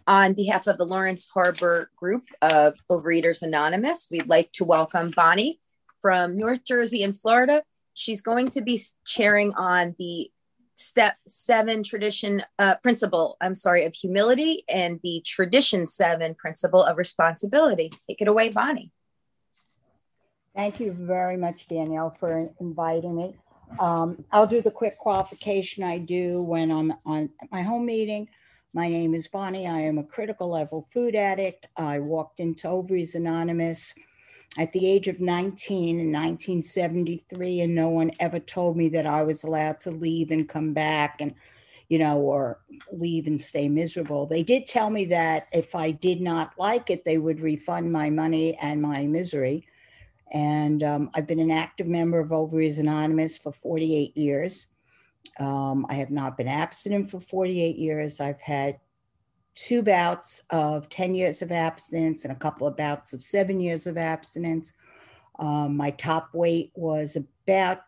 On behalf of the Lawrence Harbor group of Overeaters Anonymous, we'd like to welcome Bonnie from North Jersey and Florida. She's going to be chairing on the step 7 principle of humility and the tradition 7 principle of responsibility. Take it away, Bonnie. Thank you very much, Danielle, for inviting me. I'll do the quick qualification I do when I'm on my home meeting. My name is Bonnie. I am a critical level food addict. I walked into Ovaries Anonymous at the age of 19 in 1973, and no one ever told me that I was allowed to leave and come back and, or leave and stay miserable. They did tell me that if I did not like it, they would refund my money and my misery. And I've been an active member of Ovaries Anonymous for 48 years. I have not been abstinent for 48 years. I've had 2 bouts of 10 years of abstinence and a couple of bouts of 7 years of abstinence. My top weight was about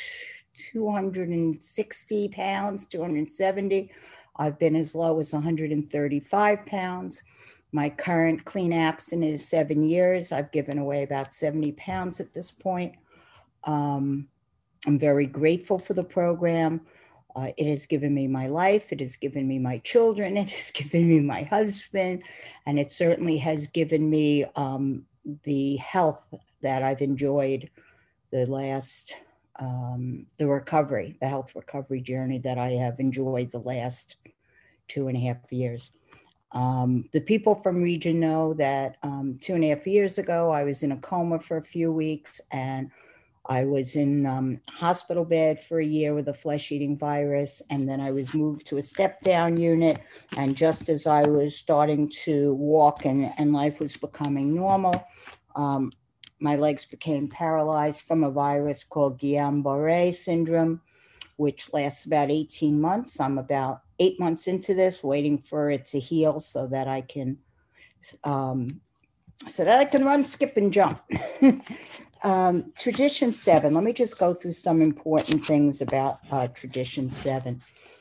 260 pounds, 270. I've been as low as 135 pounds. My current clean abstinence is 7 years. I've given away about 70 pounds at this point. I'm very grateful for the program. It has given me my life. It has given me my children. It has given me my husband. And it certainly has given me the health that I've enjoyed the last, the health recovery journey that I have enjoyed the last 2.5 years. The people from Region know that 2.5 years ago, I was in a coma for a few weeks, and I was in hospital bed for a year with a flesh-eating virus, and then I was moved to a step-down unit. And just as I was starting to walk and life was becoming normal, my legs became paralyzed from a virus called Guillain-Barré syndrome, which lasts about 18 months. I'm about 8 months into this, waiting for it to heal so that I can run, skip, and jump. Tradition 7, let me just go through some important things about Tradition 7.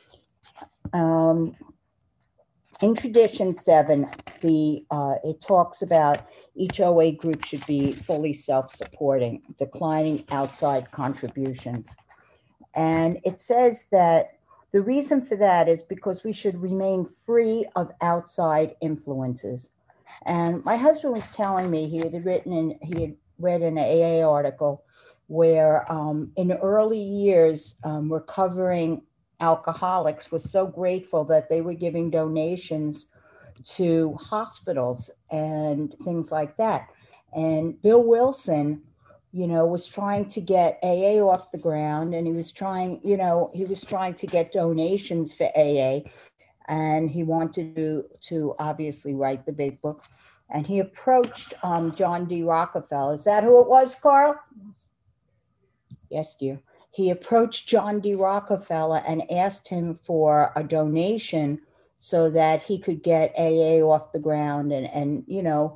In Tradition 7, it talks about each OA group should be fully self-supporting, declining outside contributions. And it says that the reason for that is because we should remain free of outside influences. And my husband was telling me he had read in an AA article where in early years, recovering alcoholics was so grateful that they were giving donations to hospitals and things like that. And Bill Wilson, was trying to get AA off the ground, and he was trying to get donations for AA, and he wanted to obviously write the big book. And he approached John D. Rockefeller. Is that who it was, Carl? Yes, dear. He approached John D. Rockefeller and asked him for a donation so that he could get AA off the ground and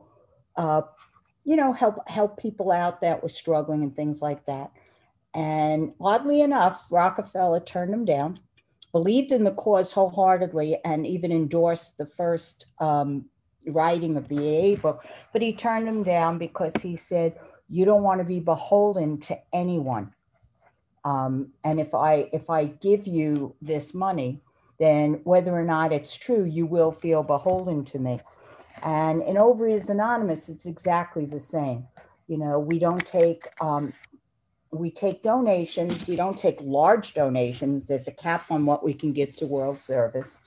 help people out that were struggling and things like that. And oddly enough, Rockefeller turned him down, believed in the cause wholeheartedly, and even endorsed the first writing of the AA book, but he turned him down because he said, you don't want to be beholden to anyone. And if I give you this money, then whether or not it's true, you will feel beholden to me. And in Ovaries Anonymous, it's exactly the same. We don't take, we take donations. We don't take large donations. There's a cap on what we can give to World Service.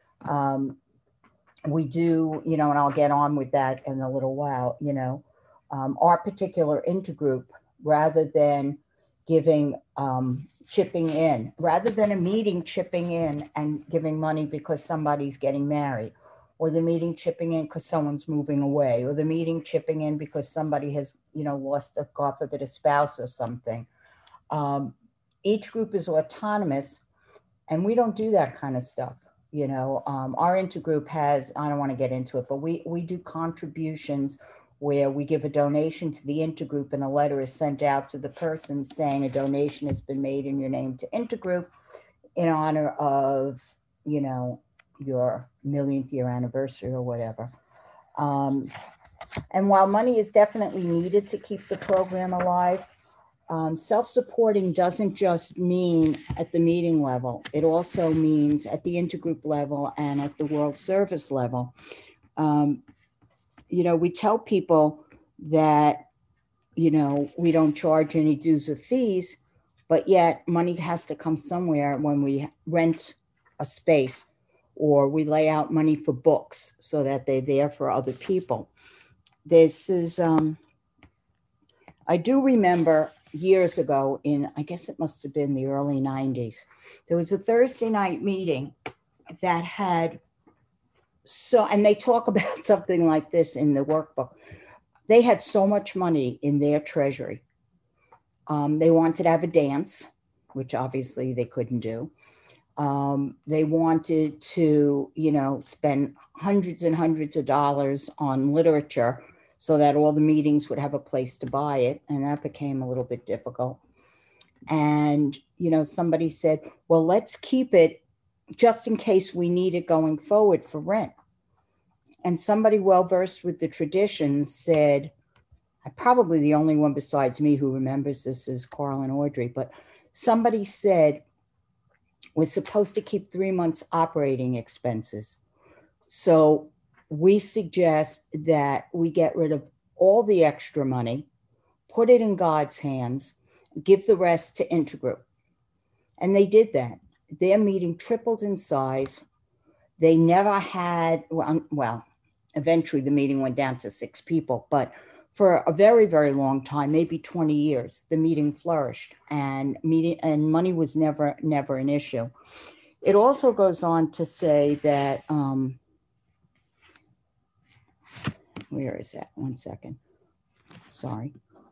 We do, and I'll get on with that in a little while, our particular intergroup, rather than giving, chipping in, rather than a meeting chipping in and giving money because somebody's getting married, or the meeting chipping in because someone's moving away, or the meeting chipping in because somebody has, lost a, God forbid, a spouse or something. Each group is autonomous, and we don't do that kind of stuff. Our intergroup has, I don't want to get into it, but we do contributions where we give a donation to the intergroup and a letter is sent out to the person saying a donation has been made in your name to intergroup in honor of, your millionth year anniversary or whatever. And while money is definitely needed to keep the program alive, self-supporting doesn't just mean at the meeting level. It also means at the intergroup level and at the World Service level. We tell people that, we don't charge any dues or fees, but yet money has to come somewhere when we rent a space or we lay out money for books so that they're there for other people. This is, I do remember years ago I guess it must have been the early 90s, there was a Thursday night meeting that had, and they talk about something like this in the workbook. They had so much money in their treasury. They wanted to have a dance, which obviously they couldn't do. They wanted to, spend hundreds and hundreds of dollars on literature so that all the meetings would have a place to buy it. And that became a little bit difficult. And, somebody said, well, let's keep it just in case we need it going forward for rent. And somebody well-versed with the traditions said, probably the only one besides me who remembers this is Carl and Audrey, but somebody said, we're supposed to keep 3 months operating expenses. So we suggest that we get rid of all the extra money, put it in God's hands, give the rest to Intergroup. And they did that. Their meeting tripled in size. They never had, well, eventually the meeting went down to 6 people, but for a very, very long time, maybe 20 years, the meeting flourished and money was never an issue. It also goes on to say that, where is that? 1 second. Sorry.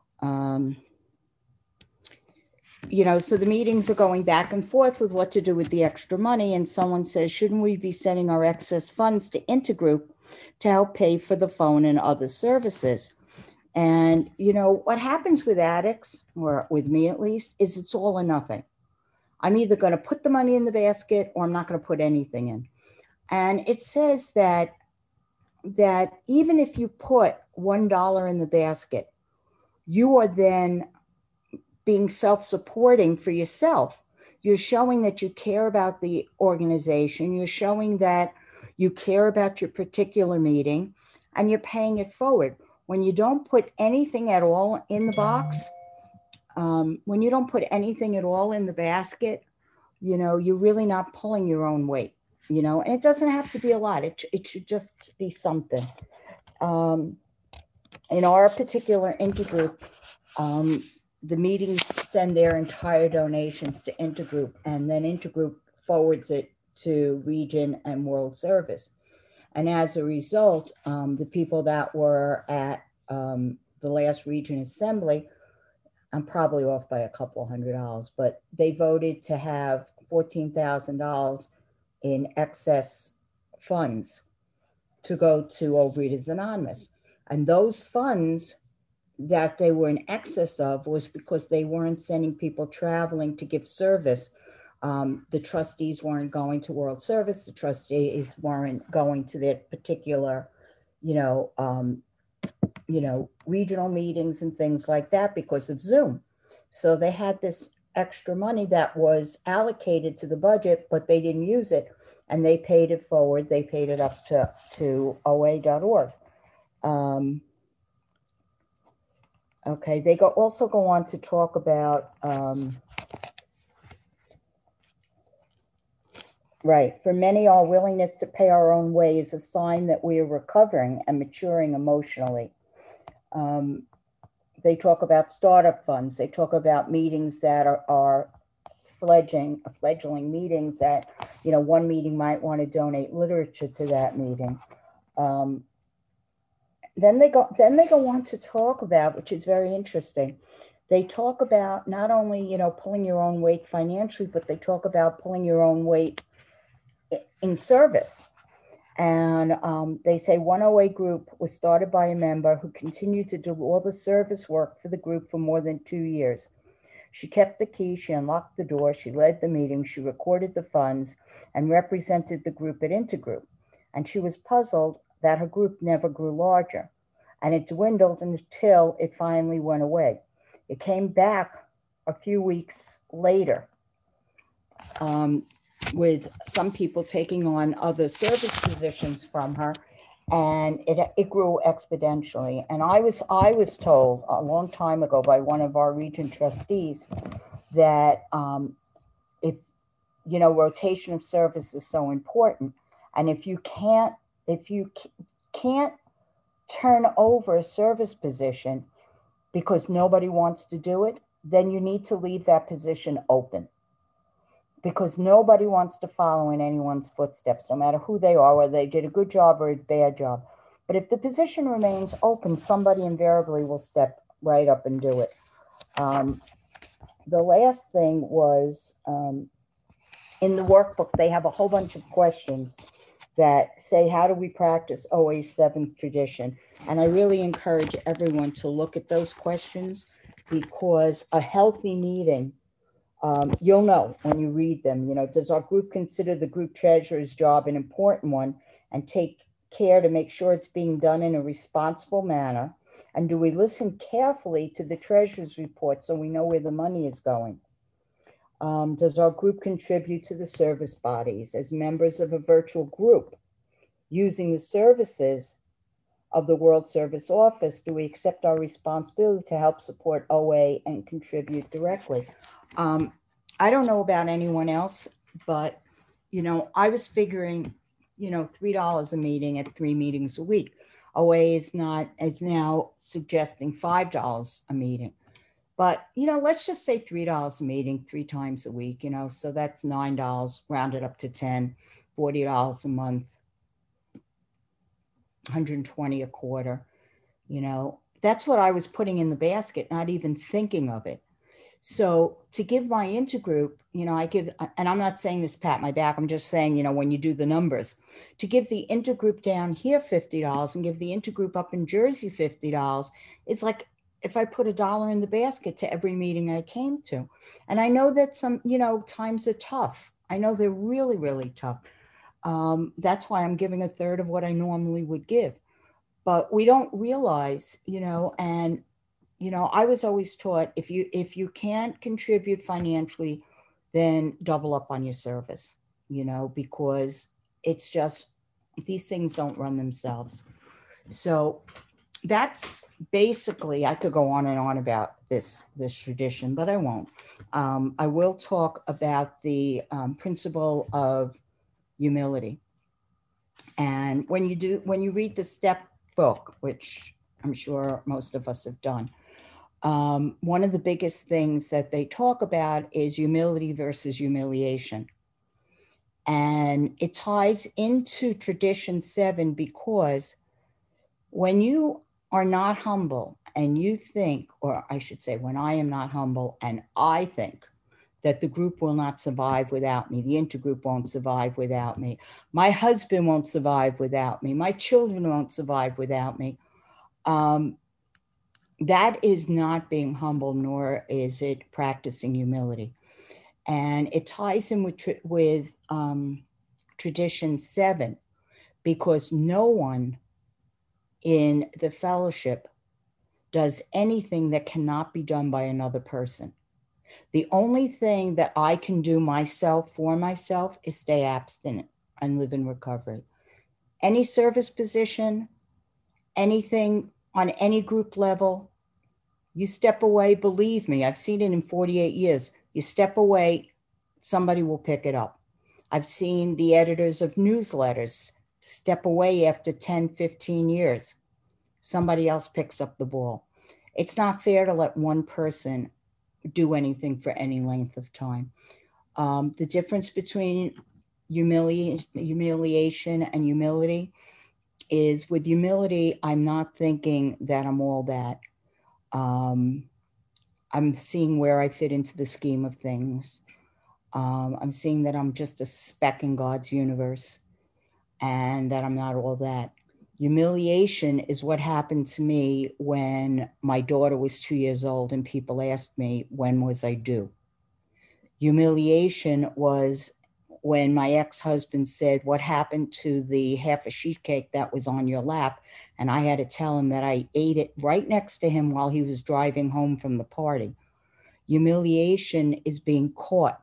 So the meetings are going back and forth with what to do with the extra money. And someone says, shouldn't we be sending our excess funds to Intergroup to help pay for the phone and other services? And, what happens with addicts, or with me at least, is it's all or nothing. I'm either going to put the money in the basket or I'm not going to put anything in. And it says that even if you put $1 in the basket, you are then being self-supporting for yourself. You're showing that you care about the organization. You're showing that you care about your particular meeting, and you're paying it forward. When you don't put anything at all in the box, when you don't put anything at all in the basket, you're really not pulling your own weight, and it doesn't have to be a lot. It should just be something. In our particular intergroup, the meetings send their entire donations to Intergroup, and then Intergroup forwards it to Region and World Service. And as a result, the people that were at the last Region Assembly, I'm probably off by a couple $100, but they voted to have $14,000 in excess funds to go to Overeaters Anonymous. And those funds that they were in excess of was because they weren't sending people traveling to give service. The trustees weren't going to World Service. The trustees weren't going to their particular, regional meetings and things like that because of Zoom. So they had this extra money that was allocated to the budget, but they didn't use it, and they paid it forward. They paid it up to OA.org. Okay, they also go on to talk about, right, for many, our willingness to pay our own way is a sign that we are recovering and maturing emotionally. They talk about startup funds. They talk about meetings that are fledgling meetings that, one meeting might want to donate literature to that meeting. Then they go on to talk about, which is very interesting. They talk about not only, pulling your own weight financially, but they talk about pulling your own weight in service. And they say one OA group was started by a member who continued to do all the service work for the group for more than 2 years. She kept the key, she unlocked the door, she led the meeting, she recorded the funds, and represented the group at Intergroup. And she was puzzled that her group never grew larger. And it dwindled until it finally went away. It came back a few weeks later, with some people taking on other service positions from her, and it grew exponentially. And I was told a long time ago by one of our region trustees that if rotation of service is so important, and if you can't turn over a service position because nobody wants to do it, then you need to leave that position open, because nobody wants to follow in anyone's footsteps, no matter who they are, whether they did a good job or a bad job. But if the position remains open, somebody invariably will step right up and do it. The last thing was, in the workbook, they have a whole bunch of questions that say, how do we practice OA's seventh tradition? And I really encourage everyone to look at those questions, because a healthy meeting, you'll know when you read them, does our group consider the group treasurer's job an important one and take care to make sure it's being done in a responsible manner? And do we listen carefully to the treasurer's report so we know where the money is going? Does our group contribute to the service bodies as members of a virtual group? Using the services of the World Service Office, do we accept our responsibility to help support OA and contribute directly? I don't know about anyone else, but, I was figuring, $3 a meeting at 3 meetings a week. OA is now suggesting $5 a meeting. But, let's just say $3 a meeting 3 times a week, so that's $9, rounded up to 10, $40 a month, $120 a quarter. That's what I was putting in the basket, not even thinking of it. So to give my intergroup, I give, and I'm not saying this pat my back, I'm just saying, when you do the numbers, to give the intergroup down here $50 and give the intergroup up in Jersey $50, it's like if I put $1 in the basket to every meeting I came to. And I know that some, times are tough. I know they're really, really tough. That's why I'm giving a third of what I normally would give. But we don't realize, and I was always taught if you can't contribute financially, then double up on your service, because it's just, these things don't run themselves. So that's basically, I could go on and on about this tradition, but I won't. I will talk about the principle of humility. And when you read the STEP book, which I'm sure most of us have done, one of the biggest things that they talk about is humility versus humiliation. And it ties into tradition 7, because when you are not humble and you think, or I should say, when I am not humble and I think that the group will not survive without me, the intergroup won't survive without me, my husband won't survive without me, my children won't survive without me, that is not being humble, nor is it practicing humility. And it ties in with tradition 7, because no one in the fellowship does anything that cannot be done by another person. The only thing that I can do for myself is stay abstinent and live in recovery. Any service position, anything on any group level, you step away, believe me, I've seen it in 48 years. You step away, somebody will pick it up. I've seen the editors of newsletters step away after 10, 15 years. Somebody else picks up the ball. It's not fair to let one person do anything for any length of time. The difference between humiliation and humility is, with humility, I'm not thinking that I'm all that. I'm seeing where I fit into the scheme of things. I'm seeing that I'm just a speck in God's universe and that I'm not all that. Humiliation is what happened to me when my daughter was 2 years old and people asked me, when was I due? Humiliation was when my ex-husband said, what happened to the half a sheet cake that was on your lap? And I had to tell him that I ate it right next to him while he was driving home from the party. Humiliation is being caught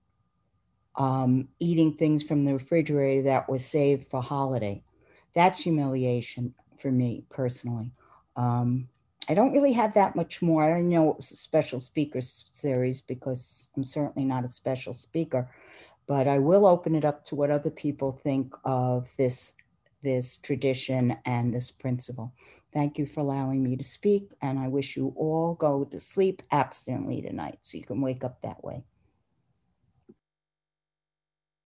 eating things from the refrigerator that was saved for holiday. That's humiliation for me personally. I don't really have that much more. I don't know it was a special speaker series because I'm certainly not a special speaker, but I will open it up to what other people think of this tradition and this principle. Thank you for allowing me to speak, and I wish you all go to sleep abstinently tonight so you can wake up that way.